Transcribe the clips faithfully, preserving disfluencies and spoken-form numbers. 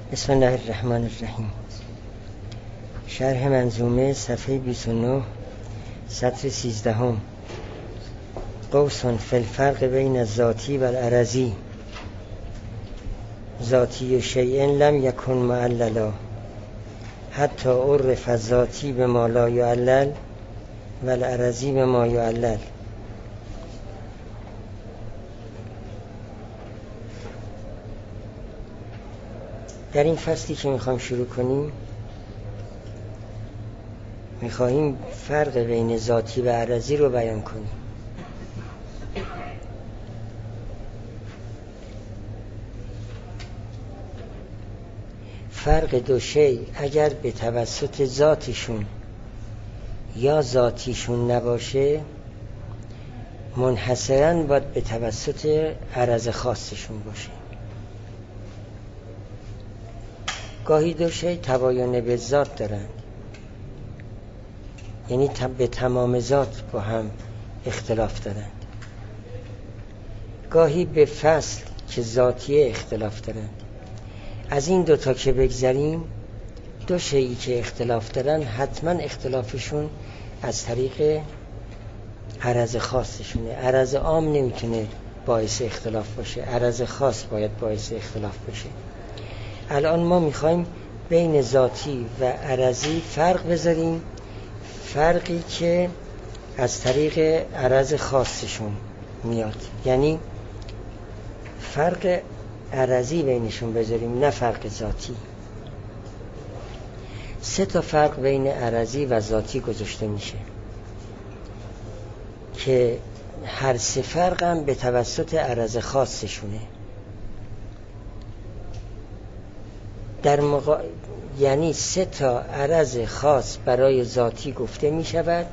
بسم الله الرحمن الرحیم. شرح منظومه صفحه بیست و نه سطر سیزدهم. قوس فی الفرق بین الذاتی و العرضی. ذاتی شیء لم یکن معللا حتی عرف الذاتی بما لا یعلل و العرضی بما یعلل. در این فصلی که میخوایم شروع کنیم میخواهیم فرق بین ذاتی و عرضی رو بیان کنیم. فرق دو شی اگر به توسط ذاتشون یا ذاتیشون نباشه منحصراً باید به توسط عرض خاصشون باشه. گاهی دو شی تباین به ذات دارند، یعنی به تمام ذات با هم اختلاف دارند. گاهی به فصل که ذاتیه اختلاف دارند. از این دوتا که بگذریم، دو شیئی که اختلاف دارن حتما اختلافشون از طریق عرض خاصشونه. عرض عام نمیتونه باعث اختلاف باشه، عرض خاص باید باعث اختلاف باشه. الان ما میخوایم بین ذاتی و عرضی فرق بذاریم، فرقی که از طریق عرض خاصشون میاد، یعنی فرق عرضی بینشون بذاریم نه فرق ذاتی. سه تا فرق بین عرضی و ذاتی گذاشته میشه که هر سه فرق هم به توسط عرض خاصشونه. در مقا... یعنی سه تا عرض خاص برای ذاتی گفته می شود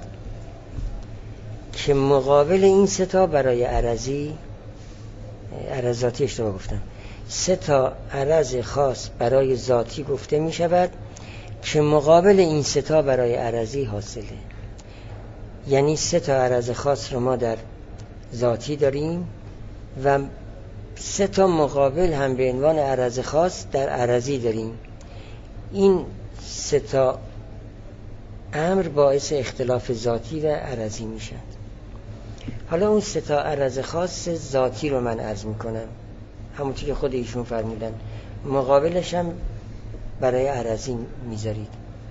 که مقابل این سه تا برای عرضی عرض ذاتی اشتباه گفتم سه تا عرض خاص برای ذاتی گفته می شود که مقابل این سه تا برای عرضی حاصله. یعنی سه تا عرض خاص رو ما در ذاتی داریم و سه تا مقابل هم به عنوان عرض خاص در عرضی داریم. این سه تا امر باعث اختلاف ذاتی و عرضی میشن. حالا اون سه تا عرض خاص ذاتی رو من عرض میکنم، همونطور که خود ایشون فرمودن، مقابلش هم برای عرضی میذارید.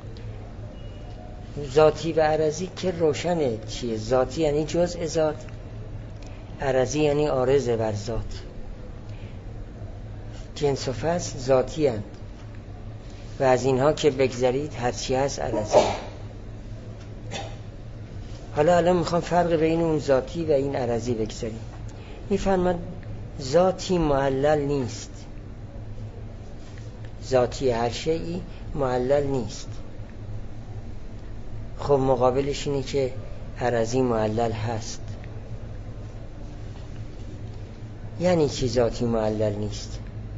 ذاتی و عرضی که روشنه چیه. ذاتی یعنی جزء ذات، عرضی یعنی عارض بر ذات. جنس و فصل ذاتی هست و از اینها که بگذارید هرچی هست عرضی. حالا الان میخوام فرق بین اون ذاتی و این عرضی بگذاریم. میفرماد ذاتی معلل نیست. ذاتی هر شیئی معلل نیست. خب مقابلش اینه که عرضی معلل هست. یعنی چی ذاتی معلل نیست؟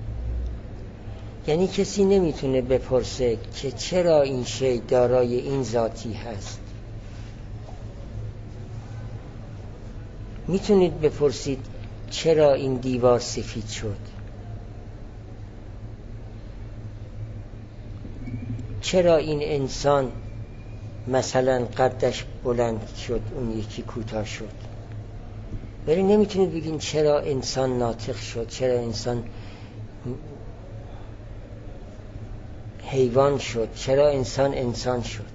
یعنی کسی نمیتونه بپرسه که چرا این شی دارای این ذاتی هست. میتونید بپرسید چرا این دیوار سفید شد، چرا این انسان مثلا قدش بلند شد اون یکی کوتاه شد. ولی نمیتونید بگین چرا انسان ناطق شد، چرا انسان حیوان شد، چرا انسان انسان شد.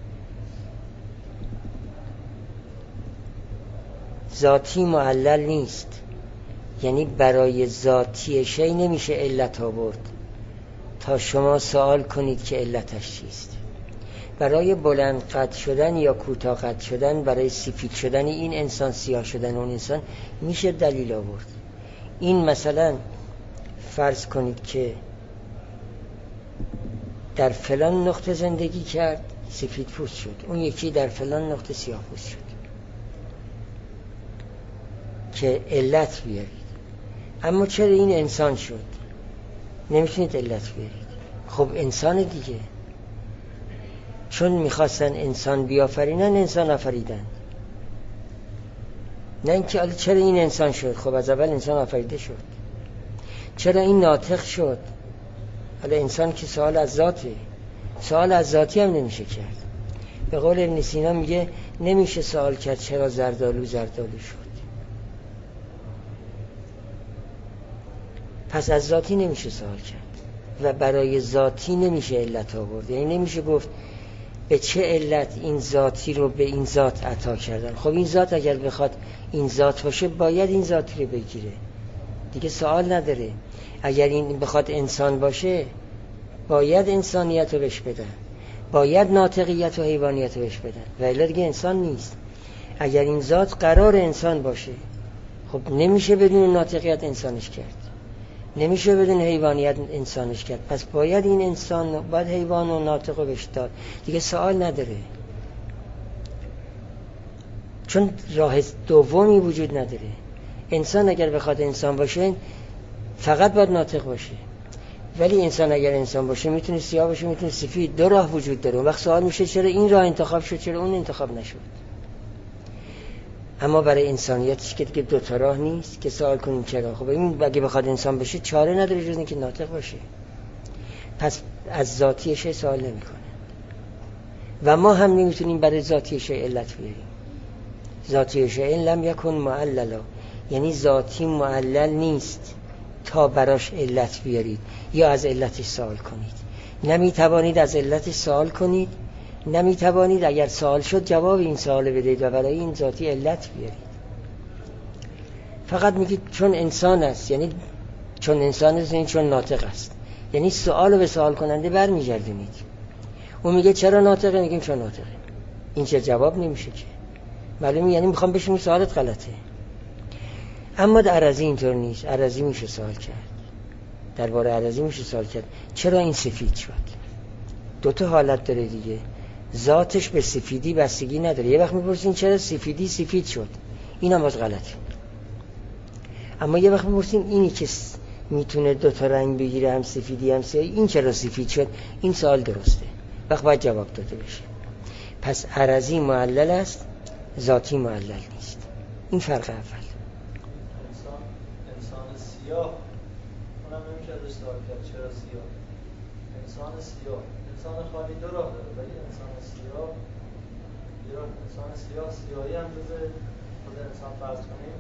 ذاتی معلل نیست، یعنی برای ذاتی شی نمیشه علت آورد تا شما سوال کنید که علتش چیست. برای بلند قد شدن یا کوتاه قد شدن، برای سفید شدن این انسان، سیاه شدن اون انسان میشه دلیل آورد. این مثلا فرض کنید که در فلان نقطه زندگی کرد سفید پوست شد، اون یکی در فلان نقطه سیاه پوست شد، که علت بیارید. اما چرا این انسان شد نمیتونید علت بیارید. خب انسان دیگه، چون میخواستن انسان بیافرینن انسان آفریدن. نه اینکه حالا چرا این انسان شد، خب از اول انسان آفریده شد. چرا این ناطق شد، حالا انسان که سوال از ذاته، سوال از ذاتی هم نمیشه کرد. به قول ابن سینا میگه نمیشه سوال کرد چرا زردالو زردالو شد. پس از ذاتی نمیشه سوال کرد و برای ذاتی نمیشه علت آورد. یعنی نمیشه گفت به چه علت این ذاتی رو به این ذات عطا کردن. خب این ذات اگر بخواد این ذات باشه باید این ذاتی رو بگیره، دیگه سوال نداره. اگر این بخواد انسان باشه باید انسانیت رو بهش بدن، باید ناطقیت و حیوانیت رو بهش بدن، و الا دیگه انسان نیست. اگر این ذات قرار انسان باشه خب نمیشه بدون ناطقیت انسانش کرد، نمیشه بدون حیوانیت انسانش کرد. پس باید این انسان باید حیوان و ناطق رو بهش داد، دیگه سوال نداره. چون راه دومی وجود نداره. انسان اگر بخواد انسان باشه فقط باید ناطق باشه، ولی انسان اگر انسان باشه میتونه سیاه باشه میتونه سفید، دو راه وجود داره. اون وقت سوال میشه چرا این راه انتخاب شد چرا اون انتخاب نشد. اما برای انسانیتش که دیگه دو تا راه نیست که سوال کنیم چرا. خب این اگه بخواد انسان بشه چاره نداره جز اینکه ناطق باشه. پس از ذاتیش سوال نمیکنه و ما هم نمیتونیم برای ذاتیش علت بیاریم. ذاتیش این لم یکن معللا، یعنی ذاتی معلل نیست تا براش علت بیارید یا از علتش سوال کنید. نمیتوانید از علتش سوال کنید، نمیتوانید اگر سوال شد جواب این سوال بدهید و برای این ذاتی علت بیارید. فقط میگید چون انسان است، یعنی چون انسان است یعنی چون ناطق است، یعنی سوالو به سوال کننده برمیگردونید. اون میگه چرا ناطقه، میگیم چون ناطقه. این چه جواب نمیشه که معلومه، یعنی میخوام بشم سوالت غلطه. اما در عرضی اینطور نیست. عرضی میشه سوال کرد، درباره عرضی میشه سوال کرد چرا این سفید شد. دو تا حالت داره دیگه، ذاتش به سفیدی بستگی نداره. یه وقت میپرسین چرا سفیدی سفید شد، این هم باز غلطه. اما یه وقت میپرسین اینی که میتونه دو تا رنگ بگیره، هم سفیدی هم سیاهی، این چرا سفید شد، این سوال درسته، وقت باید جواب داده بشه. پس عرضی معلل است، ذاتی معلل نیست. این فرق اول. انسان انسان سیاه اونم نمیشه ازش سوال کرد چرا سیاه. انسان سیاه، انسان خالی دو راه داره، ولی انسان سیاه یا انسان سیاه سیاهی هم جزء خود انسان فرض کنیم.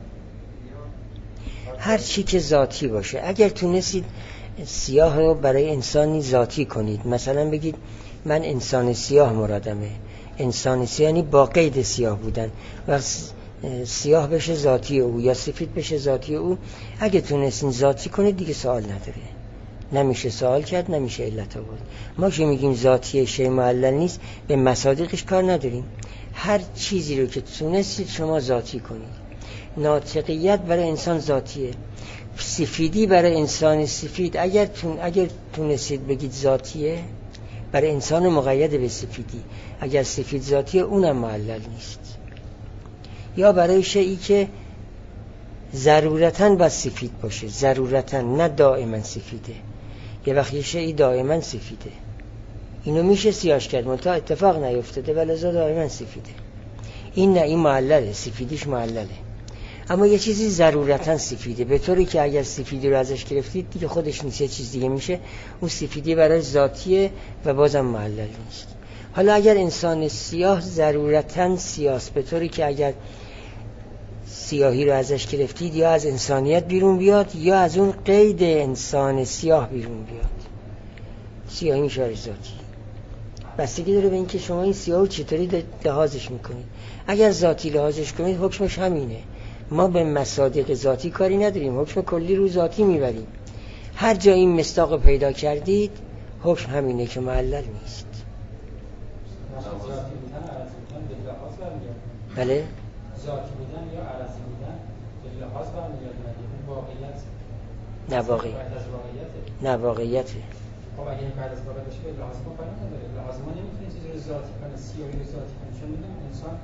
هر چی که ذاتی باشه. اگر تونستید سیاه رو برای انسانی ذاتی کنید، مثلا بگید من انسان سیاه مرادمه، انسان سیاه یعنی با قید سیاه بودن و سیاه بشه ذاتی او یا سفید بشه ذاتی او، اگه تونستین ذاتی کنید دیگه سوال نداره، نمیشه سوال کرد، نمیشه علت آورد. ما که میگیم ذاتی شی معلل نیست به مصادیقش کار نداریم. هر چیزی رو که تونستید شما ذاتی کنید. ناطقیت برای انسان ذاتیه، سفیدی برای انسان سفید اگر تون اگر تونستید بگید ذاتیه، برای انسان مقید به سفیدی. اگر سفید ذاتیه اونم معلل نیست. یا برای شیئی که ضرورتاً باید سفید باشه، ضرورتاً، نه دائما سفیده. یه وقت یه شیئی دائما سفیده، اینو میشه سیاهش کرد منتها اتفاق نیفتاده ولی لذا دائما سفیده. این نه، این معلله، سفیدیش معلله. اما یه چیزی ضرورتاً سفیده، به طوری که اگر سفیدی رو ازش گرفتید دیگه خودش نیست، یه چیز دیگه میشه. اون سفیدی برای ذاتیه و بازم معلل نیست. حالا اگر انسان سیاه ضرورتاً سیاست، به طوری که اگر سیاهی رو ازش گرفتید یا از انسانیت بیرون بیاد یا از اون قید انسان سیاه بیرون بیاد، سیاهی میشه ذاتی. بستگی داره به اینکه شما این سیاه رو چطوری لحاظش میکنید. اگر ذاتی لحاظش کنید حکمش همینه. ما به مصادیق ذاتی کاری نداریم، حکم کلی رو ذاتی میبریم. هر جا این مصداق پیدا کردید حکم همینه که معلل نیست. بله؟ ذاتی بودن یا عرضی بودن به لحاظ برمیگرده، اون واقعیت نه واقعیت نه واقعیته. خب اگه این بعد از واقعیتش به لحاظ ما کاری نداره، لحاظ ما نمیتونه چیزی رو ذاتی کنه، سیاهی رو ذاتی کنه، چون میدونم انسان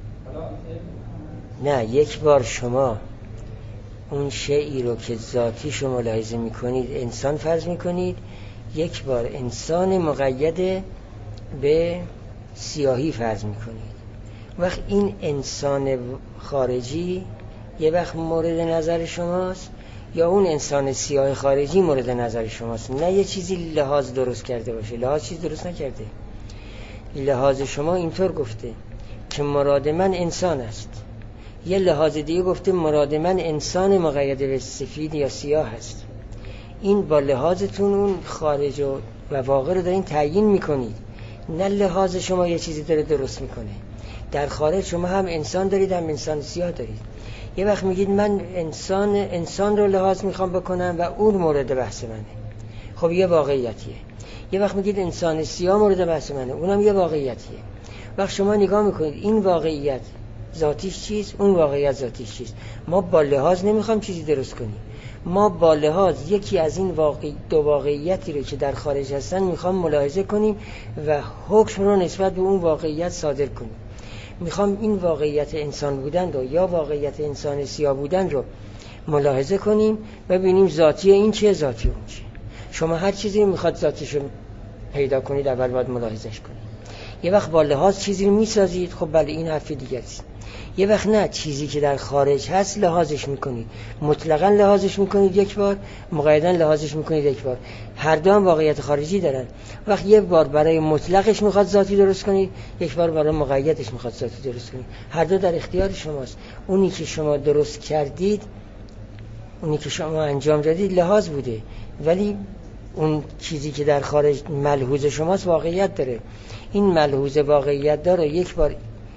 حالا نه، یک بار شما اون شیئی رو که ذاتی شما ملاحظه میکنید انسان فرض میکنید، یک بار انسان مقید به سیاهی فرض میکنید. وقت این انسان خارجی یه وقت مورد نظر شماست، یا اون انسان سیاه خارجی مورد نظر شماست، نه یه چیزی لحاظ درست کرده باشه. لحاظ چیز درست نکرده. لحاظ شما اینطور گفته که مراد من انسان است، یه لحاظ دیگه گفته مراد من انسان مقید به سفید یا سیاه است. این با لحاظتون اون خارج و واقع رو دارین تعیین میکنید، نه لحاظ شما یه چیزی داره درست میکنه. در خارج شما هم انسان دارید هم انسان سیاه دارید. یه وقت میگید من انسان انسان رو لحاظ میخوام بکنم و اون مورد بحث منه، خب یه واقعیتیه. یه وقت میگید انسان سیاه مورد بحث منه، اونم یه واقعیتیه. وقت شما نگاه میکنید این واقعیت ذاتیش چیست، اون واقعیت ذاتیش چیست. ما با لحاظ نمیخوام چیزی درست کنیم، ما با لحاظ یکی از این واقع دو واقعیتی رو که در خارج هستن میخوام ملاحظه کنیم و حکم رو نسبت به اون واقعیت صادر کنیم. میخوام این واقعیت انسان بودن رو یا واقعیت انسان سیاه بودن رو ملاحظه کنیم و ببینیم ذاتی این چیه، ذاتی اون چیه. شما هر چیزی رو میخواد ذاتیش رو پیدا کنید اول باید ملاحظهش کنید. یه وقت با لحاظ چیزی رو میسازید، خب بله این حرف دیگه است. یه وقت نه، چیزی که در خارج هست لحاظش میکنید، مطلقاً لحاظش میکنید یک بار، مقیداً لحاظش میکنید یک بار. هر دو هم واقعیت خارجی دارن. وقت یک بار برای مطلقش میخواد ذاتی درست کنید، یک بار برای مقیدش میخواد ذاتی درست کنید. هر دو در اختیار شماست. اونی که شما درست کردید، اونی که شما انجام دادید لحاظ بوده، ولی اون چیزی که در خارج ملحوظ شماست واقعیت داره. این ملحوظ واقعیت داره یک بار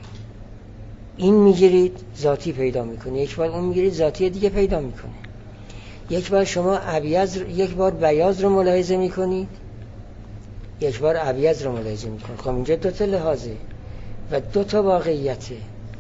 این میگیرید ذاتی پیدا میکنه، یک بار اون میگیرید ذاتی دیگه پیدا میکنه. یک بار شما ابیض یک بار بیاض رو ملاحظه میکنید، یک بار ابیض رو ملاحظه میکنید. خب اینجا دو تا لحاظه و دو تا واقعیته.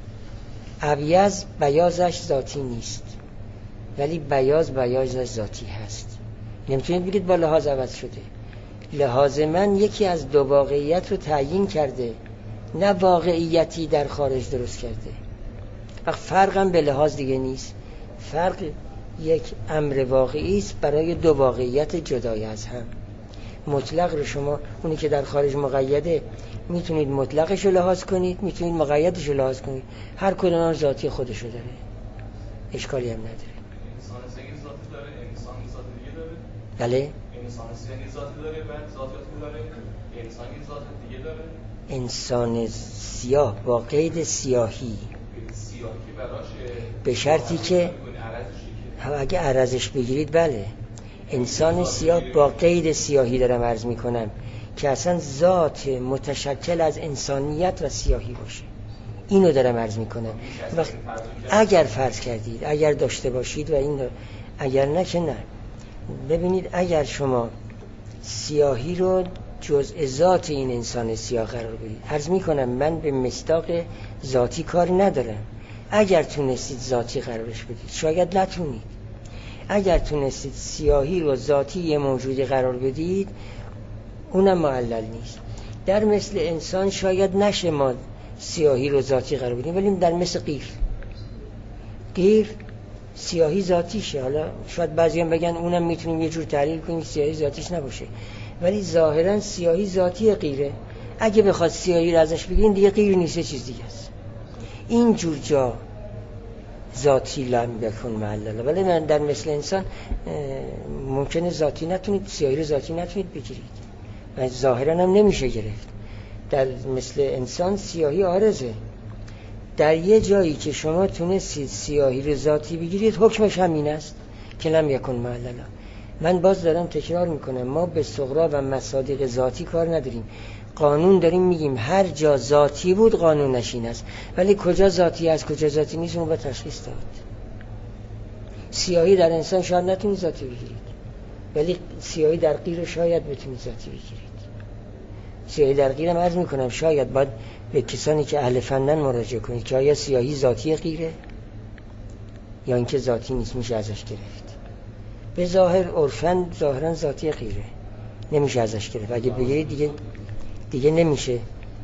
ابیض بیاضش ذاتی نیست، ولی بیاض بیاضش ذاتی هست. نمیتونید بگید با لحاظ عوض شده. لحاظ من یکی از دو واقعیت رو تعیین کرده، نه واقعیتی در خارج درست کرده. فرقم به لحاظ دیگه نیست، فرق یک امر واقعی است برای دو واقعیت جدای از هم. مطلق رو شما اونی که در خارج مقیده میتونید مطلقش رو لحاظ کنید، میتونید مقیدش رو لحاظ کنید، هر کدوم ذاتی خودش رو داره، اشکالی هم نداره. انسان سیاه ذاتی داره، انسان ذاتی دیگه داره. بله، انسان سیاه ذاتی داره، بعد ذاتیات داره، انسان ذات دیگه داره. انسان سیاه با قید سیاهی، سیاهی براشه به شرطی که اگه عرضش بگیرید. بله، انسان سیاه با قید سیاهی دارم عرض میکنم که اصلا ذات متشکل از انسانیت و سیاهی باشه، اینو دارم عرض میکنم. وقت اگر فرض کردید، اگر داشته باشید و این اگر نه که نه. ببینید اگر شما سیاهی رو جزء ذات این انسان سیاه قرار بدید، عرض میکنم من به مصداق ذاتی کاری ندارم. اگر تونستید ذاتی قرارش بدید، شاید نتونید. اگر تونستید سیاهی رو ذاتی یه موجودی قرار بدید، اونم معلل نیست. در مثل انسان شاید نشه ما سیاهی رو ذاتی قرار بدیم، ولی در مثل قیر قیر سیاهی ذاتیشه. حالا شاید بعضی هم بگن اونم میتونیم یه جور تحلیل کنیم سیاهی ذاتیش نباشه، ولی ظاهرا سیاهی ذاتی قیره. اگه بخواد سیاهی رو ازش بگیرین دیگه قیر نیست، چیز دیگه است. این جور جا ذاتی لم یکن معلل. ولی من در مثل انسان ممکنه ذاتی نتونید، سیاهی رو ذاتی نتونید بگیرید و ظاهرا هم نمیشه گرفت. در مثل انسان سیاهی عارضه. در یه جایی که شما تونستید سیاهی رو ذاتی بگیرید، حکمش همین است که لم یکن معلل. من باز دارم تکرار میکنم، ما به صغرا و مصادیق ذاتی کار نداریم. قانون داریم میگیم هر جا ذاتی بود قانون نشین است، ولی کجا ذاتی است کجا ذاتی نیست اون با تشخیص داد. سیاهی در انسان شاید نتونید ذاتی بگیرید، ولی سیاهی در قیر شاید بتونید ذاتی بگیرید. سیاهی در قیر هم عرض میکنم شاید باید به کسانی که اهل فنن مراجعه کنید که آیا سیاهی ذاتی قیره یا اینکه ذاتی نیست، میشه ازش گرفت. به ظاهر عرفاً ظاهراً ذاتی غیره، نمیشه ازش گرفت. اگه بگیرید دیگه دیگه نمیشه.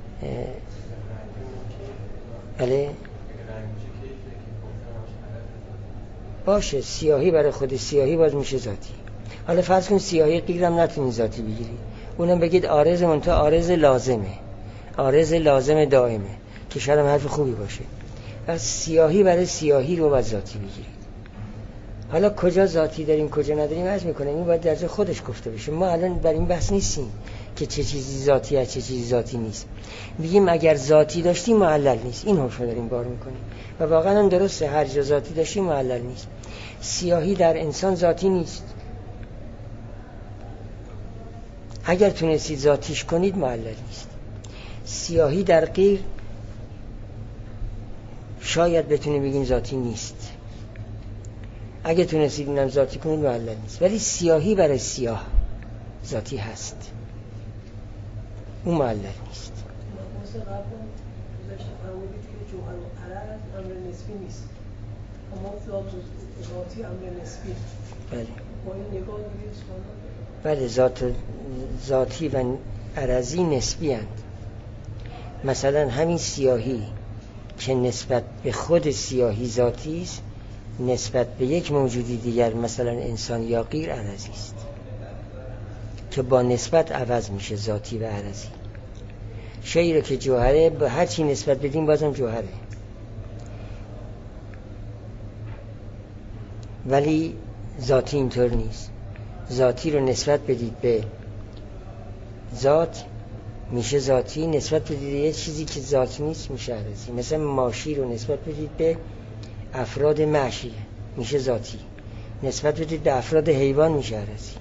بله باشه، سیاهی برای خود سیاهی باز میشه ذاتی. حالا فرض کن سیاهی غیرم نتونید ذاتی بگیرید، اونم بگید عارض منتها عارض لازمه، عارض لازم دائمه، که شاید هم حرف خوبی باشه. و سیاهی برای سیاهی رو باز ذاتی بگیرید. حالا کجا ذاتی داریم کجا نداریم عرض میکنم این باید در جای خودش گفته بشه. ما الان بر این بحث نیستیم که چه چیزی ذاتی است چه چیزی ذاتی نیست. میگیم اگر ذاتی داشتیم معلل نیست. این حکم داریم بار میکنیم و واقعا هم درسته، هر جا ذاتی داشتیم معلل نیست. سیاهی در انسان ذاتی نیست. اگر تونستید ذاتیش کنید معلل نیست. سیاهی در غیر شاید بتونیم بگیم ذاتی نیست. اگه تونستید اینم ذاتی کنید معلل نیست. ولی سیاهی برای سیاه ذاتی هست، اون معلل نیست. مثلا قبل گذاشته فرمودید که جوهر و عرض امر نسبی نیست، اما ذاتی امر نسبی. بله. با این نگاه دیگه بله ذات ذاتی و عرضی نسبی اند. مثلا همین سیاهی که نسبت به خود سیاهی ذاتی است، نسبت به یک موجودی دیگر مثلا انسان یا غیر عرضی است که با نسبت عوض میشه ذاتی و عرضی. شیئی رو که جوهره به هر چی نسبت بدیم بازم جوهره. ولی ذاتی اینطور نیست. ذاتی رو نسبت بدید به ذات میشه ذاتی، نسبت بدید به یه چیزی که ذاتی نیست میشه عرضی. مثلا ماشی رو نسبت بدید به افراد ماشی میشه ذاتی، نسبت بدید به افراد حیوان میشه عرضی.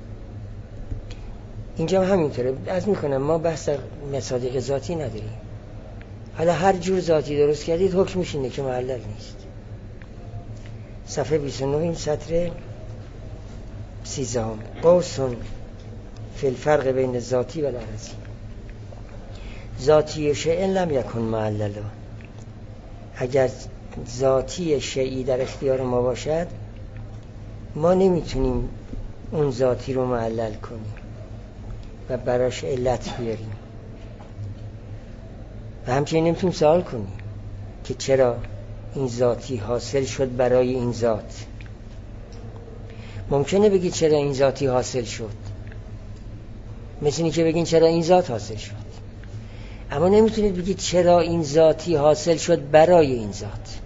اینجا هم همینطوره. از میکنم ما بحث مصادیق ذاتی نداریم. حالا هر جور ذاتی درست کردید حکمش اینه که معلل نیست. صفحه بیست و نه این سطر سیزدهم. قوسن فی الفرق بین الذاتی و العرضی. ذاتی شیء لم یکن معللا. اگر ذاتی شیئی در اختیار ما باشد ما نمیتونیم اون ذاتی رو معلل کنیم و براش علت بیاریم و همچنین نمیتونیم سوال کنیم که چرا این ذاتی حاصل شد برای این ذات. ممکنه بگید چرا این ذاتی حاصل شد، مثل اینکه بگین چرا این ذات حاصل شد، اما نمیتونید بگید چرا این ذاتی حاصل شد برای این ذات.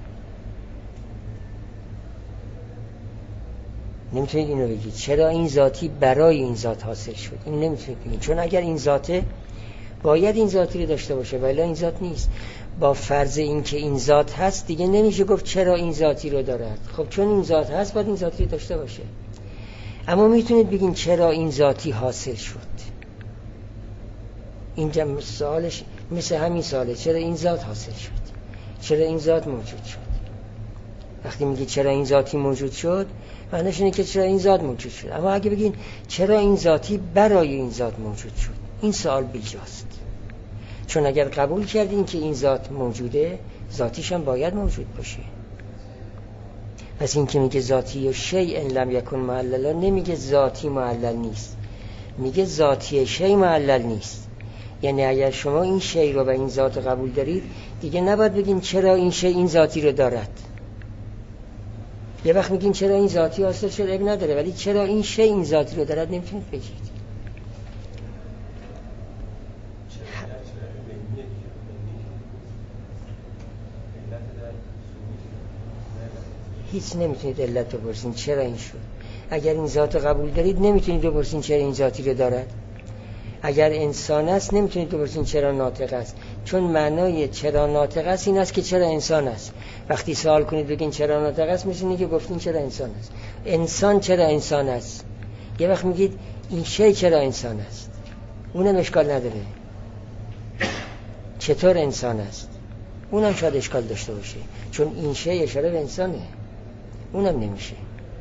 نمیتونید اینو بگید چرا این ذاتی برای این ذات حاصل شد. این نمیتونید بگید، چون اگر این ذاته باید این ذاتی رو داشته باشه ولی این ذات نیست. با فرض این که این ذات هست دیگه نمیشه گفت چرا این ذاتی رو دارد. خب چون این ذات هست باید این ذاتی رو داشته باشه. اما میتونید بگین چرا این ذاتی حاصل شد. اینجا سوالش مثل همین سواله، چرا این ذات حاصل شد، چرا این ذات موجود شد. وقتی میگید چرا این ذاتی موجود شد معنیش اینه که چرا این ذات موجود شد. اما اگه بگین چرا این ذاتی برای این ذات موجود شد، این سوال بیجاست. چون اگر قبول کردین که این ذات موجوده ذاتیش هم باید موجود باشه. پس این که میگه ذاتی و شیء لم یکن معللا نمیگه ذاتی معلل نیست، میگه ذاتی شیء معلل نیست. یعنی اگر شما این شیء رو و این ذات قبول دارید دیگه نباید بگین چرا این شیء این ذاتی رو دارد. یه وقت میگین چرا این ذاتی حاصل شد اب نداره، ولی چرا این شیء این ذاتی رو دارد نمیتونید بگید. هیچ نمیتونید علت رو بپرسین چرا این شد. اگر این ذات قبول دارید نمیتونید بپرسین چرا این ذاتی رو دارد. اگر انسان است نمیتونید بپرسین چرا ناطق است، چون معنای چرا ناطق است این است که چرا انسان است. وقتی سوال کنید بگین چرا ناطق است مثل اینه که گفتین چرا انسان است. انسان چرا انسان است. یه وقت میگید این شی چرا انسان است، اونم اشکال نداره. چطور انسان است اونم شاید اشکال داشته باشه، چون این شی اشاره به انسانه، اونم نمیشه.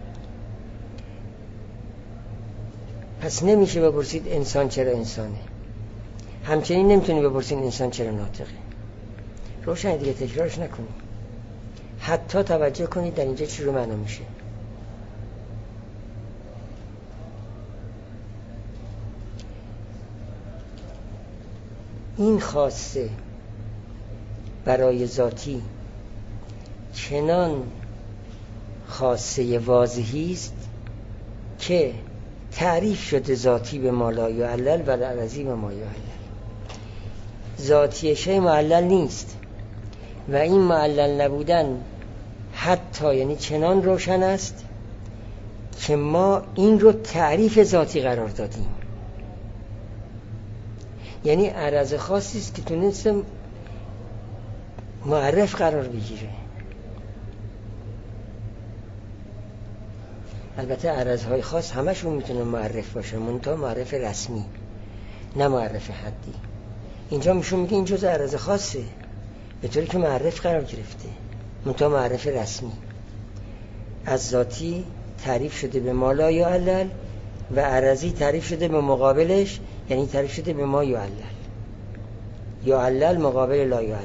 پس نمیشه بپرسید انسان چرا انسانه. همچنین نمیتونی بپرسید انسان چرا ناطقه. روشن دیگه تکرارش نکنید. حتی توجه کنید در اینجا چی رو معنا میشه. این خاصه برای ذاتی چنان خاصه واضحی است که تعریف شده ذاتی به ما لا یعلل و العرضی به ما یعلل. ذاتی شیء معلل نیست و این معلل نبودن حتی یعنی چنان روشن است که ما این رو تعریف ذاتی قرار دادیم. یعنی عرض خاصی است که تونسته معرف قرار بگیره. البته عرضهای خاص همشون میتونه معرف باشه، منتها معرف رسمی نه معرف حدی. اینجا میشون میگه این جزء عرض خاصه به طوری که معرف قرار گرفته، منتها معرف رسمی. از ذاتی تعریف شده به ما لا یعلل و عرضی تعریف شده به مقابلش، یعنی تعریف شده به ما یعلل. یعلل مقابل لا یعلل.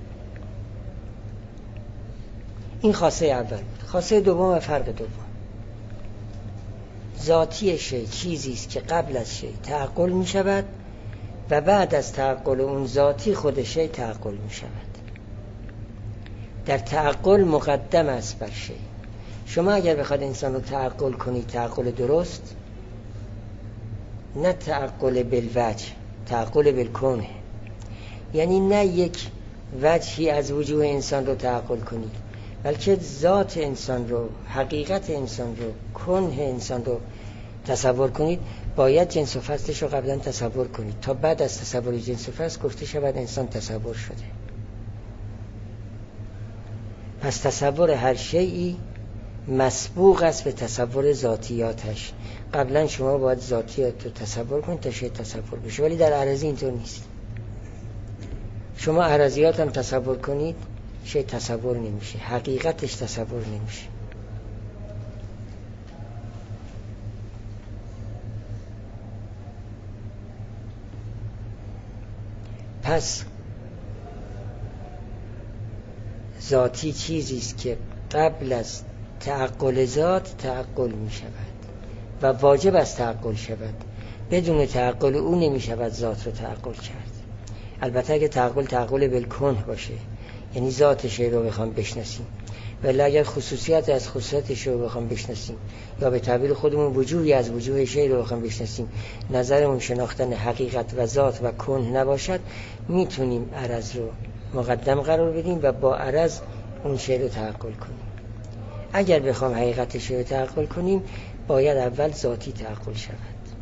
این خاصه اول بود. خاصه دوم و فرق دوم، ذاتی شی چیزی است که قبل از شی تعقل می شود و بعد از تعقل اون ذاتی خود شی تعقل می شود. در تعقل مقدم است بر شی. شما اگر بخواد انسان رو تعقل کنید تعقل درست، نه تعقل بالوجه، تعقل بالکونه، یعنی نه یک وجهی از وجوه انسان رو تعقل کنید، بلکه ذات انسان رو، حقیقت انسان رو، کنه انسان رو تصور کنید. باید جنس و فصلش رو قبلا تصور کنید تا بعد از تصور جنس و فصل گفته شود انسان تصور شده. پس تصور هر شیئی مسبوق است به تصور ذاتیاتش. قبلا شما باید ذاتیات رو تصور کنید تا شی تصور بشه، ولی در عرضی اینطور نیست. شما عرضیات هم تصور کنید شی تصور نمیشه، حقیقتش تصور نمیشه. پس ذاتی چیزی است که قبل از تعقل ذات تعقل می شود و واجب است تعقل شود. بدون تعقل او نمی شود ذات رو تعقل کرد. البته اگه تعقل تعقل بالکن باشه، یعنی ذات شی رو بخوام بشناسیم، ولی اگر خصوصیت از خصوصیت شی رو بخوام بشناسیم یا به تعبیر خودمون وجوهی از وجوه شی رو بخوام بشناسیم، نظرمون شناختن حقیقت و ذات و کن نباشد، میتونیم عرض رو مقدم قرار بدیم و با عرض اون شی رو تعقل کنیم. اگر بخوام حقیقت شی رو تعقل کنیم باید اول ذاتی تعقل شود.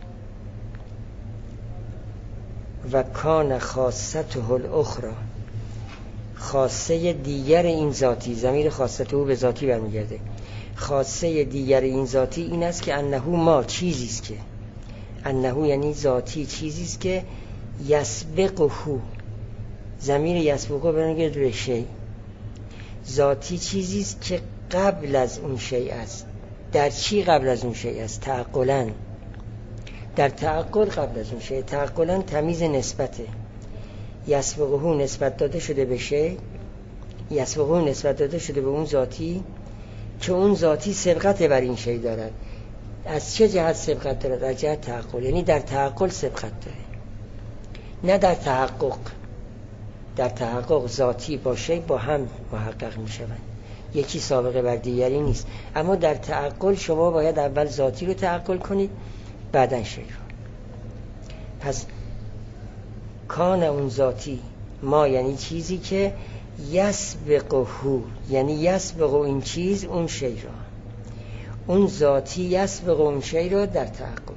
و کان خاصته الاخرى، خاصه دیگر این ذاتی، ضمیر خاصته او به ذاتی برمیگرده، خاصه دیگر این ذاتی این است که انه ما چیزی است که، انه یعنی ذاتی چیزی است که یسبقه، ضمیر یسبقه برمیگرده به شی، ذاتی چیزی است که قبل از اون شی است. در چی قبل از اون شی است؟ تعقلن. در تعقل قبل از اون شی. تعقلن تمیز نسبته. یسبقه نسبت داده شده به شی، یسبقه نسبت داده شده به اون ذاتی که اون ذاتی سبقت بر این شی دارد. از چه جهت سبقت دارد؟ از جهت تعقل، یعنی در تعقل سبقت داره، نه در تحقق. در تحقق ذاتی با شی با هم محقق می شوند، یکی سابقه بر دیگری نیست. اما در تعقل شما باید اول ذاتی رو تعقل کنید بعدن شی رو. پس کان اون ذاتی ما یعنی چیزی که یسبقه، یعنی یسبقه این چیز اون شی را، اون ذاتی یسبقه اون شی را در تعقل.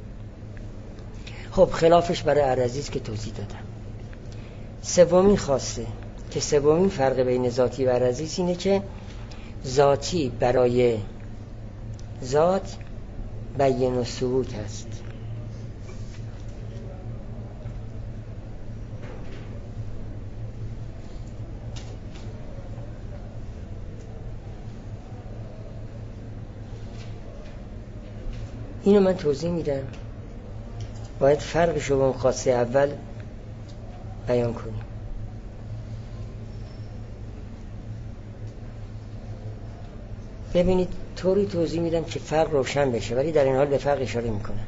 خب خلافش برای عرضی است که توضیح دادم. سومین خواسته که سومین فرق بین ذاتی و عرضی است اینه که ذاتی برای ذات بیان و ثبوت است، اینو من توضیح میدم. باید فرقش رو با اون خواسته اول بیان کنیم. ببینید طوری توضیح میدم که فرق روشن بشه، ولی در این حال به فرق اشاره میکنم.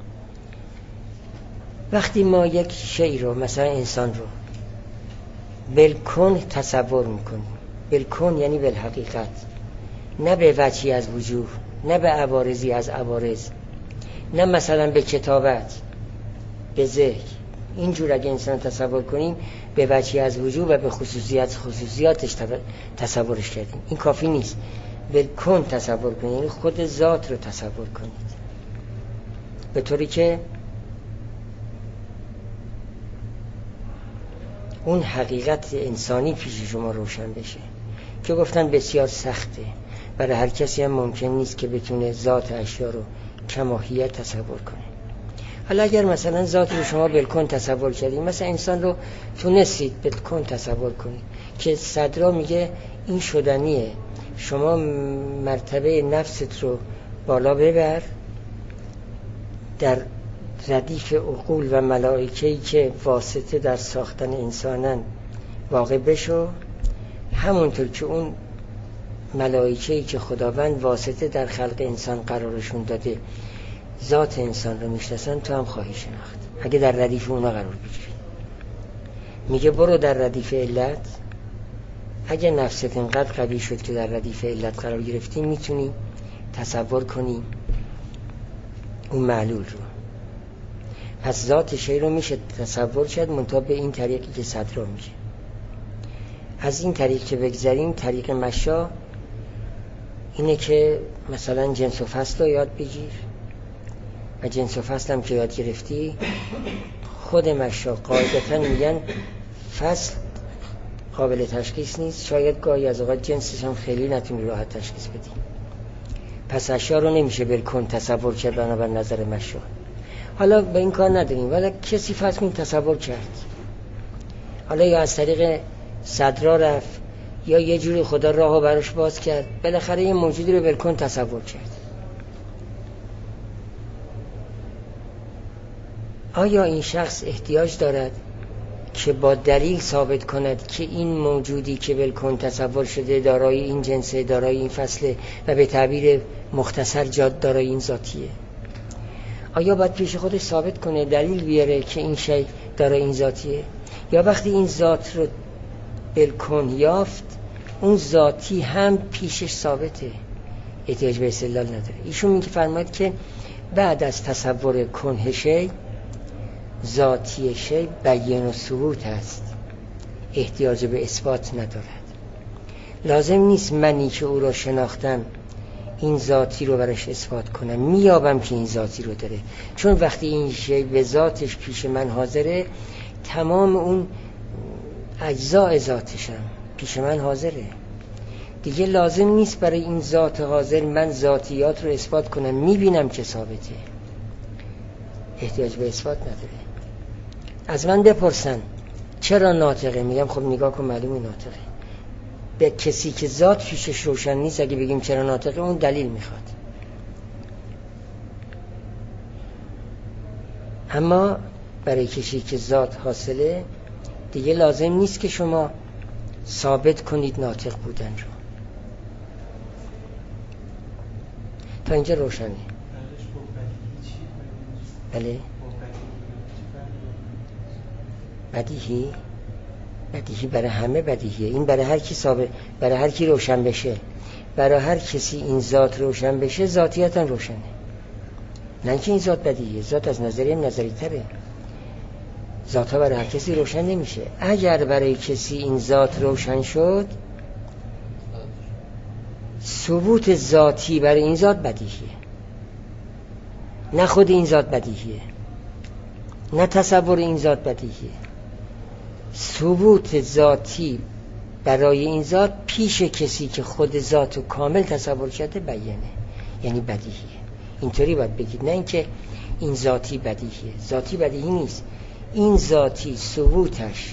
وقتی ما یک شی رو، مثلا انسان رو، بالکن تصور میکنیم، بالکن یعنی بالحقیقت، نه به وجهی از وجوه، نه به عوارضی از عوارض، نه مثلا به کتابت، به ذهن. اینجور اگه انسان تصور کنیم به وجهی از وجوه و به خصوصیت خصوصیاتش تصورش کردیم، این کافی نیست. بالکن تصور کنید، یعنی خود ذات رو تصور کنید، به طوری که اون حقیقت انسانی پیش شما روشن بشه که گفتن بسیار سخته، برای هر کسی هم ممکن نیست که بتونه ذات اشیا رو کماهیت تصور کنه. حالا اگر مثلا ذات رو شما بالکن تصور کردید، مثلا انسان رو تونستید بالکن تصور کنید که صدرا میگه این شدنیه، شما مرتبه نفست رو بالا ببر، در ردیف عقول و ملائکه‌ای که واسطه در ساختن انسانن واقع بشو، همونطور که اون ملائکه‌ای که خداوند واسطه در خلق انسان قرارشون داده ذات انسان رو میشناسن، تو هم خواهی شناخت اگه در ردیف اونا قرار بگیری. میگه برو در ردیف علت، اگه نفست اینقدر قوی شد که در ردیف علت قرار گرفتی، میتونی تصور کنی اون معلول رو. پس ذات شی رو میشه تصور کرد، منتها به این طریقی که صدرا میگه. از این طریق که بگذاریم، طریق مشا اینه که مثلا جنس و فصل رو یاد بگیر و جنس و فصل هم که یاد گرفتی، خود مشا قاعدتا میگن فصل قابل تشخیص نیست، شاید گاهی از اوقات جنسش هم خیلی نتونی راحت تشخیص بدی. پس اشیا رو نمیشه بالکن تصور کرد بنابر نظر مشا. حالا به این کار نداریم، ولی کسی فرض کن تصور کرد، حالا یا از طریق صدرا رفت یا یه جوری خدا راهو براش باز کرد، بالاخره یه موجودی رو بالکن تصور کرد. آیا این شخص احتیاج دارد که با دلیل ثابت کند که این موجودی که بالکن تصور شده دارای این جنسه، دارای این فصله و به تعبیر مختصر جاد دارای این ذاتیه؟ آیا باید پیش خودش ثابت کنه، دلیل بیاره که این شی دارای این ذاتیه؟ یا وقتی این ذات رو بالکن یافت، اون ذاتی هم پیشش ثابته، احتیاج به استدلال نداره؟ ایشون میگه فرماید که بعد از تصور کنه شی، ذاتی شی بیان و ثبوت است، احتیاج به اثبات ندارد. لازم نیست منی که او را شناختم این ذاتی رو براش اثبات کنم، میابم که این ذاتی رو داره، چون وقتی این شی به ذاتش پیش من حاضره، تمام اون اجزاء ذاتشم پیش من حاضره. دیگه لازم نیست برای این ذات حاضر من ذاتیات رو اثبات کنم، میبینم که ثابته، احتیاج به اثبات نداره. از من بپرسن چرا ناطقه، میگم خب نگاه کن معلومه ناطقه. به کسی که ذات پیشش روشن نیست اگه بگیم چرا ناطقه، اون دلیل میخواد. اما برای کسی که ذات حاصله، دیگه لازم نیست که شما ثابت کنید ناطق بودن رو. تا اینجا روشنه؟ بله. بدیهی بدیهی برای همه بدیهیه، این برای هر کی ثابت، برای هر کی روشن بشه، برای هر کسی این ذات روشن بشه، ذاتیتا روشنه. نه اینکه این ذات بدیهیه، ذات از نظریه نظری تره، ذات ها برای هر کسی روشن نمیشه. اگر برای کسی این ذات روشن شد، ثبوت ذاتی برای این ذات بدیهیه، نه خود این ذات بدیهیه، نه تصور این ذات بدیهیه. ثبوت ذاتی برای این ذات پیش کسی که خود ذات رو کامل تصور کرده بیانه، یعنی بدیهیه. اینطوری باید بگید، نه اینکه این ذاتی بدیهیه. ذاتی بدیهی نیست، این ذاتی ثبوتش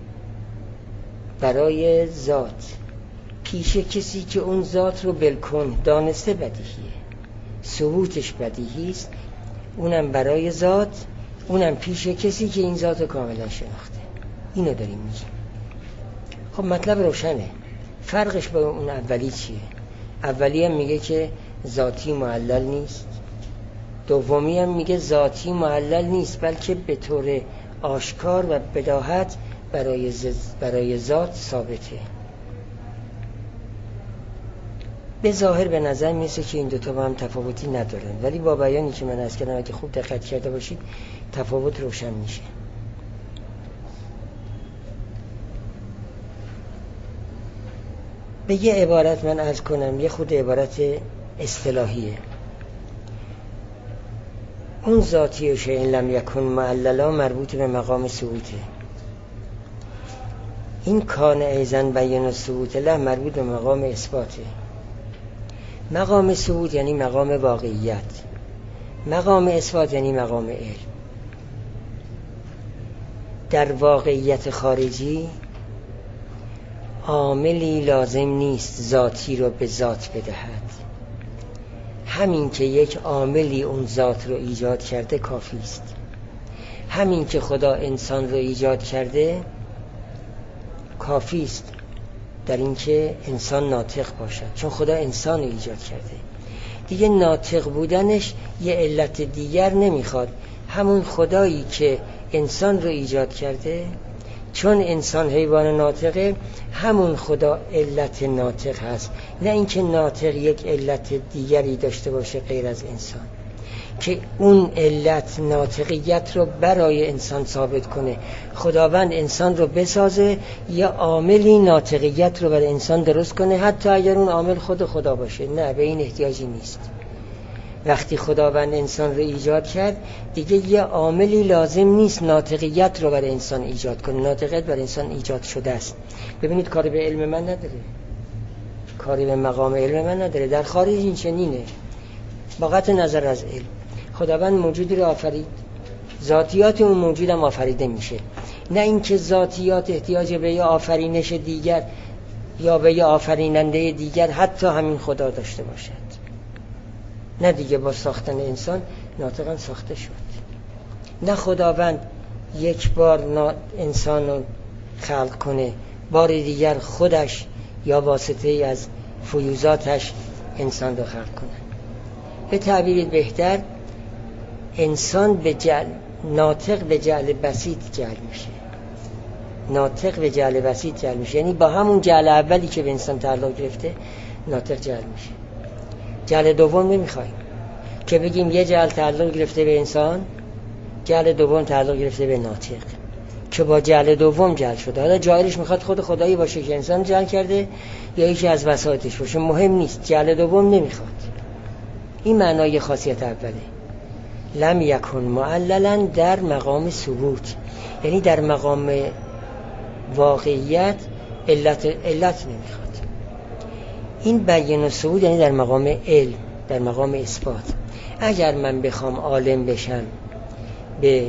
برای ذات پیش کسی که اون ذات رو بالکن دانسته بدیهیه، ثبوتش بدیهی است، اونم برای ذات، اونم پیش کسی که این ذات رو کاملا شناخته. اینو داریم میگیم. خب مطلب روشنه. فرقش با اون اولی چیه؟ اولی هم میگه که ذاتی معلل نیست، دومی هم میگه ذاتی معلل نیست، بلکه به طور آشکار و بداهت برای برای ذات ثابته. به ظاهر به نظر میسه که این دوتا با هم تفاوتی ندارن، ولی با بیانی که من از کردم اگه خوب دقت کرده باشید تفاوت روشن میشه. به یه عبارت من عرض کنم، یه خود عبارت اصطلاحیه. اون ذاتی و شیء لم یکن معللا مربوط به مقام ثبوته. این کان ایزن بیان ثبوت له مربوط به مقام اثباته. مقام ثبوت یعنی مقام واقعیت، مقام اثبات یعنی مقام علم. در واقعیت خارجی عاملی لازم نیست ذاتی رو به ذات بدهد. همین که یک عاملی اون ذات رو ایجاد کرده کافی است. همین که خدا انسان رو ایجاد کرده کافی است در اینکه انسان ناطق باشد، چون خدا انسان رو ایجاد کرده. دیگه ناطق بودنش یه علت دیگر نمیخواد. همون خدایی که انسان رو ایجاد کرده، چون انسان حیوان ناطقه، همون خدا علت ناطق هست، نه اینکه ناطق یک علت دیگری داشته باشه غیر از انسان که اون علت ناطقیت رو برای انسان ثابت کنه. خداوند انسان رو بسازه یا عاملی ناطقیت رو برای انسان درست کنه، حتی اگر اون عامل خود خدا باشه. نه، به این احتیاجی نیست. وقتی خداوند انسان رو ایجاد کرد دیگه یه عاملی لازم نیست ناطقیت رو برای انسان ایجاد کنه. ناطقیت برای انسان ایجاد شده است. ببینید کاری به علم من نداره، کاری به مقام علم من نداره. در خارج این چنینه. با قطع نظر از علم خداوند موجودی رو آفرید، ذاتیات اون موجود هم آفریده میشه. نه اینکه ذاتیات احتیاج به یه آفرینش دیگر یا به یه آفریننده دیگر حتی همین خدا داشته باشد. نه دیگه با ساختن انسان ناطقاً ساخته شد. نه خداوند یک بار انسان رو خلق کنه، بار دیگر خودش یا واسطه ای از فیوزاتش انسان رو خلق کنه. به تعبیر بهتر انسان به جعل ناطق به جعل بسیط جعل میشه. ناطق به جعل بسیط جعل میشه، یعنی با همون جعل اولی که به انسان تعلق گرفته ناطق جعل میشه. جعل دوم نمیخوایم که بگیم یه جعل تعلق گرفته به انسان، جعل دوم تعلق گرفته به ناطق که با جعل دوم جعل شده. حالا جایلش میخواد خود خدایی باشه که انسان جعل کرده یا یکی از وسایطش باشه، مهم نیست. جعل دوم نمیخواد. این معنای خاصیت اوله. لم یکن معللا در مقام ثبوت، یعنی در مقام واقعیت علت علت نمیخواد. این بیان و ثبوت یعنی در مقام علم، در مقام اثبات. اگر من بخوام عالم بشم به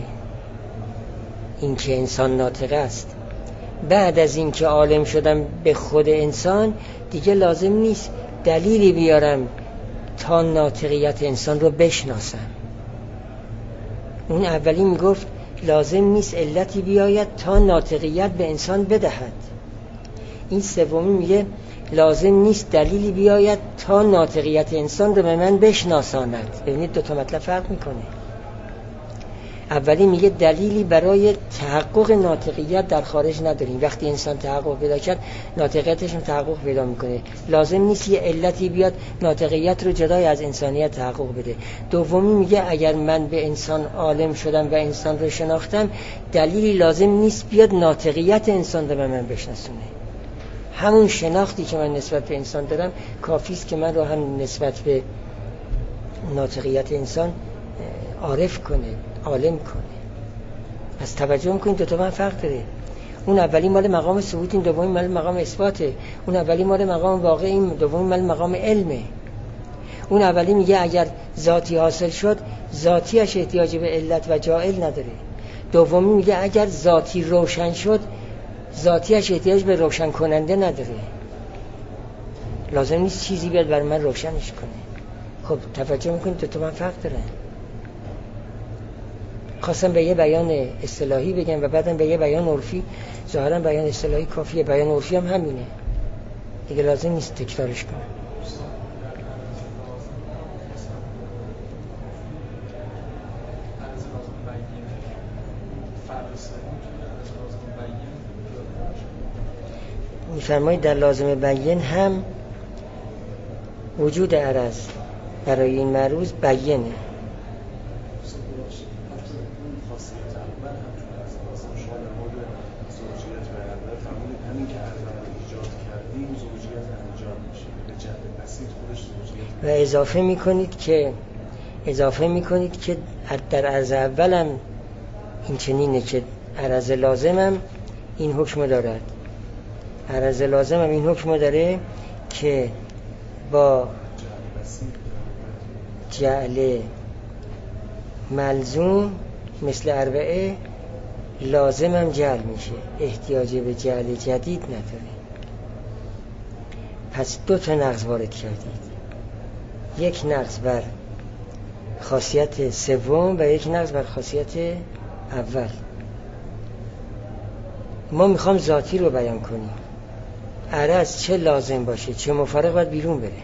اینکه انسان ناطق است، بعد از اینکه عالم شدم به خود انسان، دیگه لازم نیست دلیلی بیارم تا ناطقیت انسان رو بشناسم. اون اولی میگفت لازم نیست علتی بیاید تا ناطقیت به انسان بدهد. این سومی میگه لازم نیست دلیلی بیاید تا ناطقیت انسان رو به من بشناساند. ببینید دو تا مطلب فرق میکنه. اولی میگه دلیلی برای تحقق ناطقیت در خارج نداریم. وقتی انسان تحقق پیدا کرد ناطقیتش هم تحقق پیدا میکنه. لازم نیست یه علتی بیاد ناطقیت رو جدای از انسانیت تحقق بده. دومی میگه اگر من به انسان عالم شدم و انسان رو شناختم، دلیلی لازم نیست بیاد ناطقیت انسان رو به من بشناسونه. همون شناختی که من نسبت به انسان دارم کافی است که من رو هم نسبت به ناطقیت انسان عارف کنه، عالم کنه. پس توجه میکنید دو تا من فرق داره. اون اولی مال مقام ثبوت، این دومی مال مقام اثباته. اون اولی مال مقام واقع، این دومی مال مقام علمه. اون اولی میگه اگر ذاتی حاصل شد ذاتیش احتیاج به علت و جائل نداره. دومی میگه اگر ذاتی روشن شد ذاتیش احتیاج به روشن کننده نداره. لازم نیست چیزی بیاد بر من روشنش کنه. خب توجه میکنید دو تا من فرق داره. خواستم به یه بیان اصطلاحی بگم و بعدم به یه بیان عرفی. ظاهرا بیان اصطلاحی کافیه، بیان عرفی هم همینه دیگه، لازم نیست تکرارش کنم. میفرمایید در لازم بیان هم وجود عرض برای این معروض بیانه. همین که از ایجاد کردیم زوجیت و اضافه میکنید که اضافه میکنید که در عرض اولم این چنینه که عرض لازمم این حکم دارد، عرض لازمم این حکم داره که با جعل ملزوم مثل اربعه لازمم جعل میشه، احتیاج به جعل جدید نداره. پس دو تا نقض وارد کردید، یک نقض بر خاصیت سوم و یک نقض بر خاصیت اول. ما میخوام ذاتی رو بیان کنیم، عرض چه لازم باشه چه مفارق باید بیرون بره.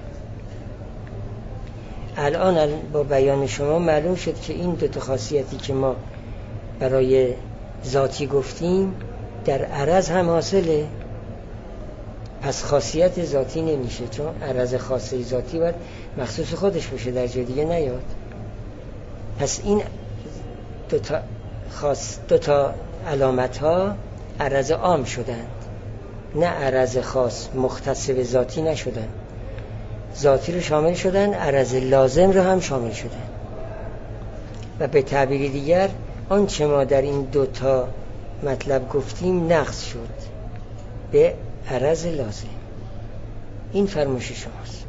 الان با بیان شما معلوم شد که این دو تا خاصیتی که ما برای ذاتی گفتیم در عرض هم حاصله، پس خاصیت ذاتی نمیشه، چون عرض خاصه ذاتی باید مخصوص خودش باشه، در جای دیگه نیاد. پس این دو تا خاص دو تا علامت ها عرض عام شدند، نه عرض خاص مختص به ذاتی نشدن. ذاتی رو شامل شدن، عرض لازم رو هم شامل شدن. و به تعبیر دیگر آنچه ما در این دو تا مطلب گفتیم نقض شد به عرض لازم. این فرمایش شماست.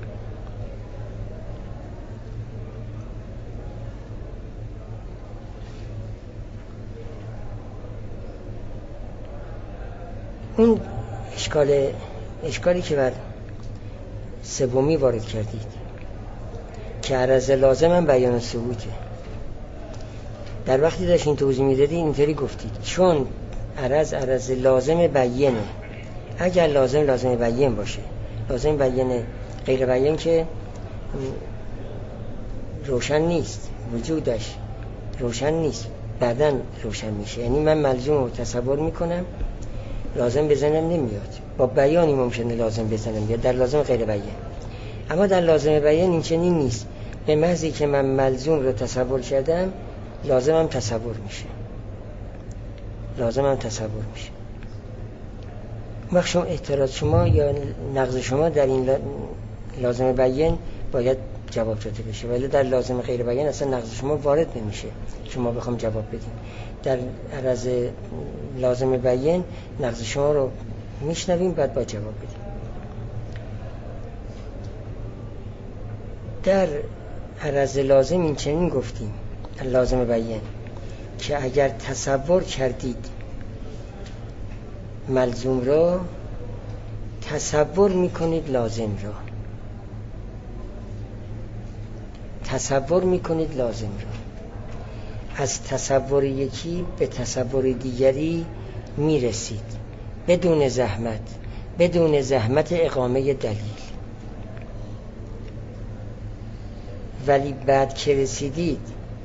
اون اشکال اشکالی که بر سومی وارد کردید که عرض لازم هم بیان ثبوته، در وقتی داشتین توضیح میدادید اینطوری گفتید چون عرض عرض لازم بیانه، اگر لازم لازم بیان باشه، لازم بیانه غیر بیان که روشن نیست، وجودش روشن نیست، بعداً روشن میشه. یعنی من ملزوم رو تصور میکنم، لازم بزنم نمیاد، با بیانی ممکنه لازم بزنم یا در لازم غیر بیان. اما در لازم بیان این چنین نیست، به محضی که من ملزوم رو تصور کردم لازمم تصور میشه، لازمم تصور میشه. وقت شما اعتراض شما یا نقض شما در این لازم بیان باید جواب داده بشه، ولی در لازم غیر بیان اصلا نقض شما وارد نمیشه شما بخوام جواب بدیم. در عرض لازم بیان نقض شما رو میشنویم بعد با جواب بدیم. در عرض لازم این چنین گفتیم لازم بیان که اگر تصور کردید ملزوم را تصور میکنید لازم را، تصور میکنید لازم را، از تصور یکی به تصور دیگری میرسید بدون زحمت، بدون زحمت اقامه دلیل. ولی بعد که رسیدید،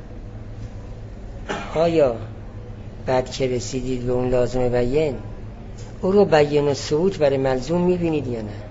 آیا بعد که رسیدید به اون لازم بیان او رو بیان و ثبوت برای ملزوم میبینید یا نه؟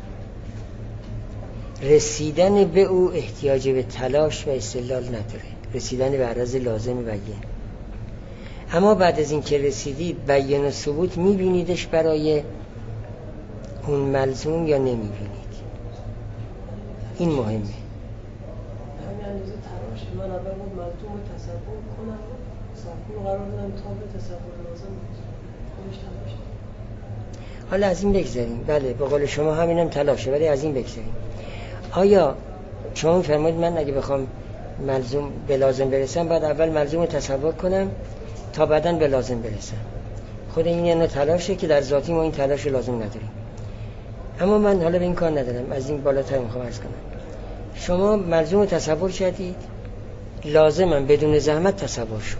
رسیدن به او احتیاج به تلاش و استدلال نداره، رسیدن به عرض لازم بیان. اما بعد از این که رسیدید بیان و ثبوت میبینیدش برای اون ملزوم یا نمیبینید؟ این مهمه. همین اندازه تلاش من اول بود ملزوم رو تصور کنم، صفحه قرار بدم تا به تصور لازم خودش تلاش. حالا از این بگذاریم، بله به قول شما همینم تلاشه، ولی از این بگذاریم. آیا شما فرمایید من اگه بخوام ملزوم به لازم برسم باید اول ملزوم رو تصور کنم تا بعداً به لازم برسم؟ خود این یعنی تلاشه که در ذاتی ما این تلاش رو لازم نداریم. اما من حالا به این کار ندارم، از این بالاتر میخوام عرض کنم. شما ملزوم رو تصور کردید، لازمم بدون زحمت تصور شد.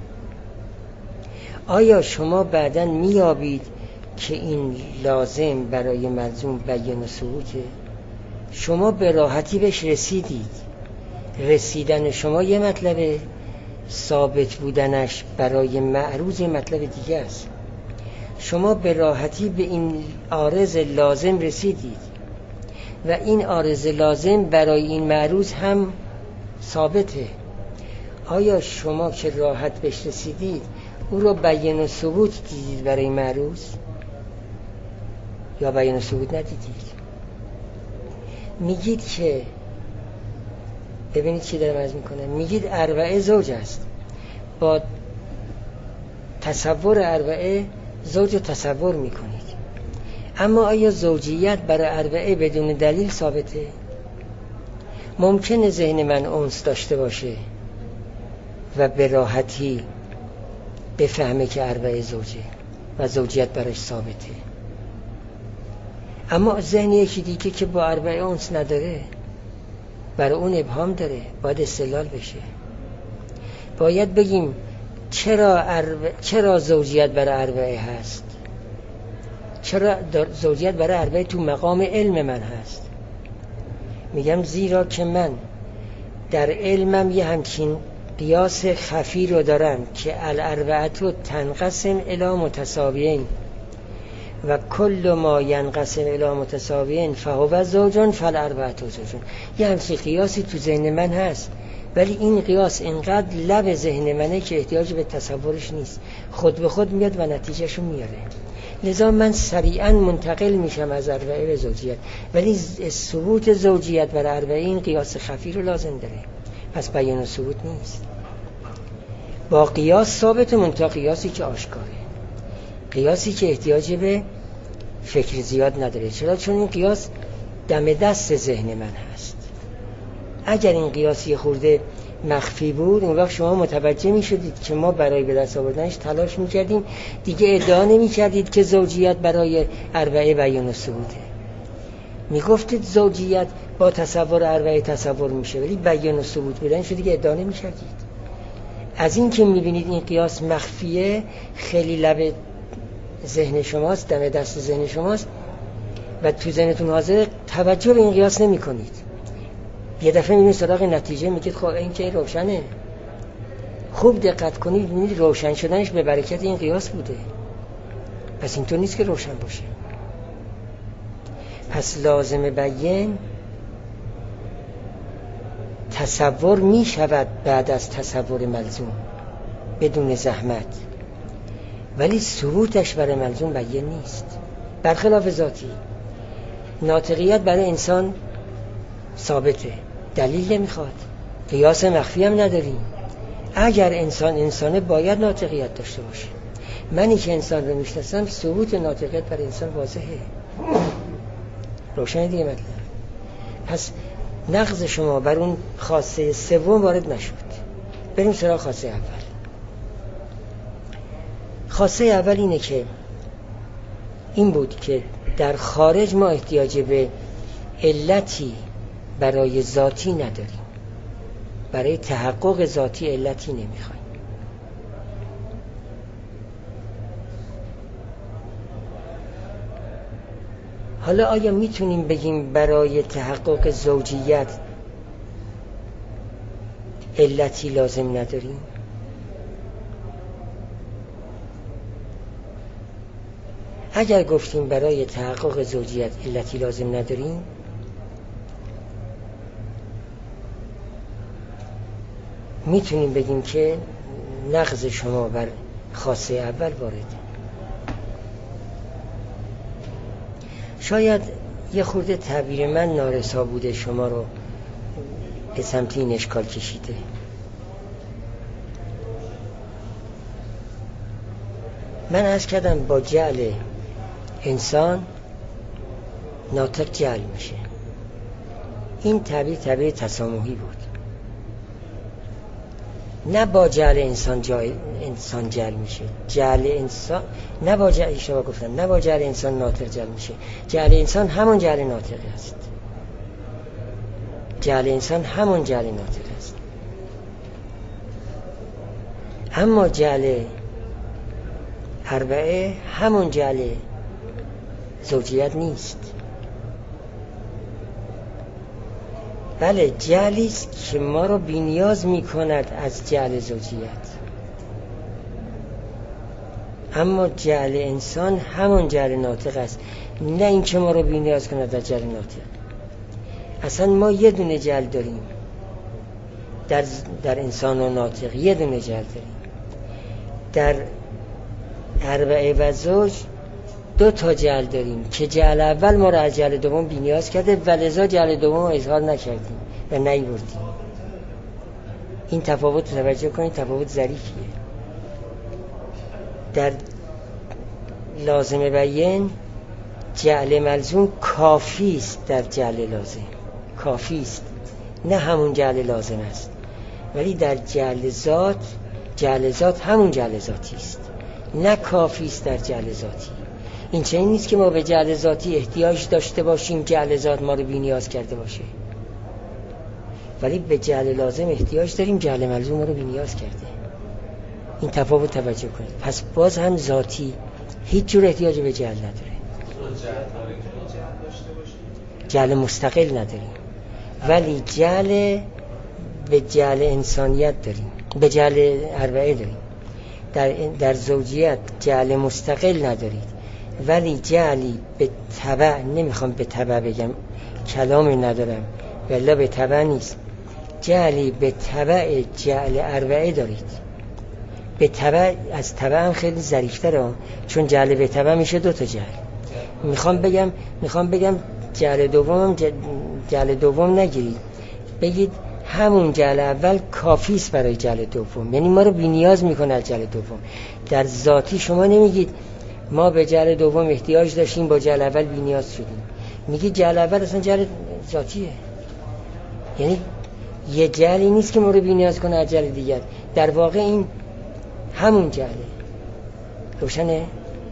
آیا شما بعداً میابید که این لازم برای ملزوم بیان و ثبوته؟ شما به راحتی بهش رسیدید، رسیدن شما یه مطلبه، ثابت بودنش برای معروض مطلب دیگه است. شما به راحتی به این عارض لازم رسیدید و این عارض لازم برای این معروض هم ثابته. آیا شما که راحت بهش رسیدید او رو بیان و ثبوت دیدید برای معروض یا بیان و ثبوت ندیدید؟ میگید که ببینید چی دارم عرض میکنم، میگید اربعه زوج است، با تصور اربعه زوج رو تصور میکنید، اما آیا زوجیت برای اربعه بدون دلیل ثابته؟ ممکنه ذهن من انس داشته باشه و به راحتی بفهمه که اربعه زوجه و زوجیت براش ثابته، اما ذهن یکی دیگه که با اربعه انس نداره، برای اون ابهام داره، باید استدلال بشه. باید بگیم چرا اربعه، چرا زوجیت برای اربعه هست، چرا زوجیت برای اربعه تو مقام علم من هست. میگم زیرا که من در علمم یه همچین قیاس خفی رو دارم که الاربعه تنقسم الی متساویین و کل ما ینقسم الی متساویین فهو زوجون فالاربعه زوجون. یه همچین قیاسی تو ذهن من هست، ولی این قیاس اینقدر لب ذهن منه که احتیاج به تصورش نیست، خود به خود میاد و نتیجهشو میاره. لذا من سریعا منتقل میشم از اربعه به زوجیت، ولی ثبوت زوجیت برای اربعه این قیاس خفی رو لازم داره، پس بیان و ثبوت نیست. با قیاس ثابت، منتها قیاسی که آشکاره، قیاسی که احتیاج به فکر زیاد نداره. چرا؟ چون این قیاس دم دست ذهن من هست. اگر این قیاسی خورده مخفی بود، اون وقت شما متوجه می شدید که ما برای به دست آوردنش تلاش می کردیم، دیگه ادعا نمی کردید که زوجیت برای اربعه بیان و ثبوته. می گفتید زوجیت با تصور اربعه تصور میشه، ولی بیان و ثبوت بودن شد دیگه ادعا نمی کردید. از این که می بینید این قیاس مخفیه، خیلی لب ذهن شماست، دم دست ذهن شماست و تو ذهنتون حاضر، توجه به این قیاس نمی کنید. یه دفعه میبینید سراغ نتیجه، میگید خب این که روشنه. خوب دقت کنید میبینید روشن شدنش به برکت این قیاس بوده، پس اینطور نیست که روشن باشه. پس لازم بیان تصور میشود بعد از تصور ملزوم بدون زحمت، ولی ثبوتش برای ملزوم بیان نیست. برخلاف ذاتی، ناطقیت برای انسان ثابته، دلیل نمیخواد، قیاس مخفی هم نداریم. اگر انسان انسانه باید ناطقیت داشته باشه. منی که انسان رو میشناسم، ثبوت ناطقیت برای انسان واضحه، روشن دیگه مطلب. پس نقض شما بر اون خاصه سوم وارد نشد. بریم سراغ خاصه اول. خاصه اول اینه که این بود که در خارج ما احتیاج به علتی برای ذاتی نداریم، برای تحقق ذاتی علتی نمیخوایم. حالا آیا میتونیم بگیم برای تحقق زوجیت علتی لازم نداریم؟ اگر گفتیم برای تحقق زوجیت علتی لازم نداریم، میتونیم بگیم که نقض شما بر خاصه اول وارده. شاید یه خورده تعبیر من نارسا بوده، شما رو به سمت این اشکال کشیده. من عرض کردم با جعل انسان ناطق جعل میشه. این تعبیر تعبیر تسامحی بود، نه با جعل انسان جای انسان جعل میشه. جعل انسان نه با جعل شما گفتن نه با جعل انسان ناطق جعل میشه. جعل انسان همون جعل ناطق است. جعل انسان همون جعل ناطق است. اما جعل اربعه همون جعل زوجیت نیست. بله، جعلی است که ما رو بی‌نیاز می‌کند از جعل زوجیت، اما جعل انسان همون جعل ناطق است، نه این که ما رو بی‌نیاز کند از جعل ناطق. اصلا ما یه دونه جعل داریم در در انسان و ناطق، یه دونه جعل داریم. در اربعه و زوج دو تا جعل داریم که جعل اول ما را از جعل دوم بی‌نیاز کرده و لذا جعل دوم رو اظهار نکردیم و نیاوردیم. این تفاوت توجه کنید، تفاوت ظریفیه. در لازم بیان جعل ملزوم کافی است، در جعل لازم کافی است، نه همون جعل لازم است. ولی در جعل ذات، جعل ذات همون جعل ذاتی است، نه کافی است در جعل ذاتی. این چنین نیست که ما به جعل ذاتی احتیاج داشته باشیم جعل ذات ما رو بی‌نیاز کرده باشه، ولی به جعل لازم احتیاج داریم جعل ملزوم ما رو بی‌نیاز کرده. این تفاوت توجه کنید. پس باز هم ذاتی هیچ جور احتیاج به جعل نداره، جعل مستقل نداریم، ولی جعل به جعل انسانیت داریم، به جعل اربعه داریم. در در زوجیت جعل مستقل ندارید، ولی جعلی به تبع، نمیخوام به تبع بگم، کلامی ندارم ولی به تبع نیست، جعلی به تبع جعل اربعه دارید. به تبع از تبع هم خیلی ظریف‌تره، چون جعل به تبع میشه دو تا جعل. میخوام بگم میخوام بگم جعل دوم جعل دوم نگیرید، بگید همون جعل اول کافی است برای جعل دوم، یعنی ما رو بی‌نیاز میکنه از جعل دوم. در ذاتی شما نمیگید ما به جعل دوم احتیاج داشتیم با جعل اول بی‌نیاز شدیم، میگید جعل اول اصلا جعل ذاتیه، یعنی یه جعلی نیست که ما رو بی‌نیاز کنه از جعل دیگر، در واقع این همون جعله. روشنه؟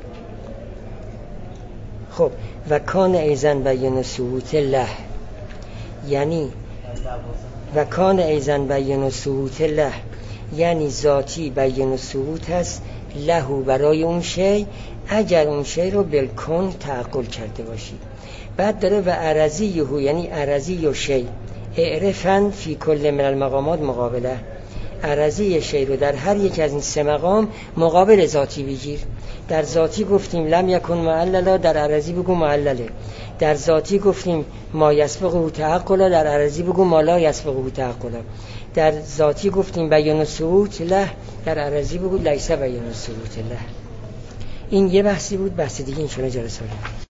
خب و کان ایزن بیان ثبوت له، یعنی و کان ایزن بیان ثبوت له یعنی ذاتی بیان ثبوت هست لهو برای اون شی، اگر اون شی رو بالکن تعقل کرده باشی. بعد داره و عرضی یهو، یعنی عرضی و شی اعرفن فی کل من المقامات مقابله، عرضی شی رو در هر یک از این سه مقام مقابل ذاتی بگیر. در ذاتی گفتیم لم یکن معللا، در عرضی بگو معلله. در ذاتی گفتیم ما یسبقه تعقلا، در عرضی بگو ما لا یسبقه تعقلا. در ذاتی گفتیم بیان ثبوت له، در عرضی بگو لیس بیان ثبوت له. این یه بحثی بود. بحث دیگه ان شاء الله جلسه